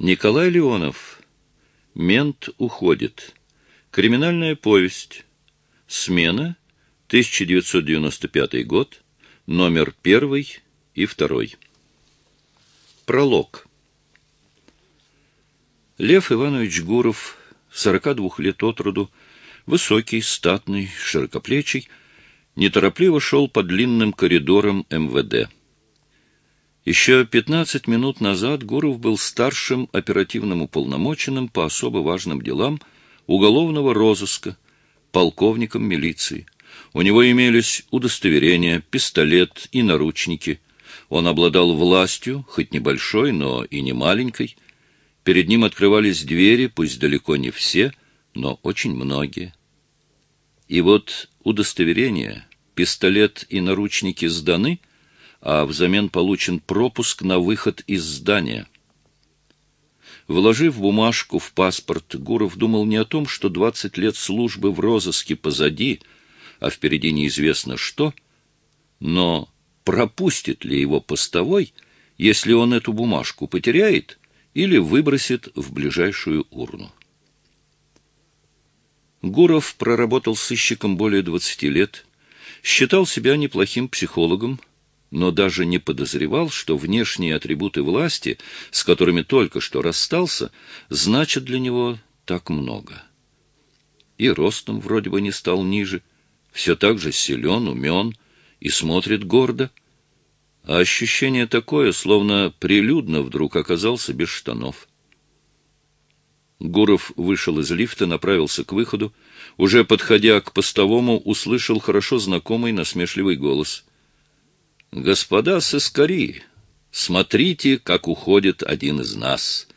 Николай Леонов. Мент уходит. Криминальная повесть. Смена. 1995 год. Номер 1 и 2. Пролог. Лев Иванович Гуров, 42 лет от роду, высокий, статный, широкоплечий, неторопливо шел по длинным коридорам МВД. Еще 15 минут назад Гуров был старшим оперативным уполномоченным по особо важным делам уголовного розыска, полковником милиции. У него имелись удостоверения, пистолет и наручники. Он обладал властью, хоть небольшой, но и не маленькой. Перед ним открывались двери, пусть далеко не все, но очень многие. И вот удостоверения, пистолет и наручники сданы, а взамен получен пропуск на выход из здания. Вложив бумажку в паспорт, Гуров думал не о том, что 20 лет службы в розыске позади, а впереди неизвестно что, но пропустит ли его постовой, если он эту бумажку потеряет или выбросит в ближайшую урну. Гуров проработал сыщиком более 20 лет, считал себя неплохим психологом, но даже не подозревал, что внешние атрибуты власти, с которыми только что расстался, значат для него так много. И ростом вроде бы не стал ниже, все так же силен, умен и смотрит гордо, а ощущение такое, словно прилюдно вдруг оказался без штанов. Гуров вышел из лифта, направился к выходу. Уже подходя к постовому, услышал хорошо знакомый насмешливый голос. «Господа сыскари, смотрите, как уходит один из нас.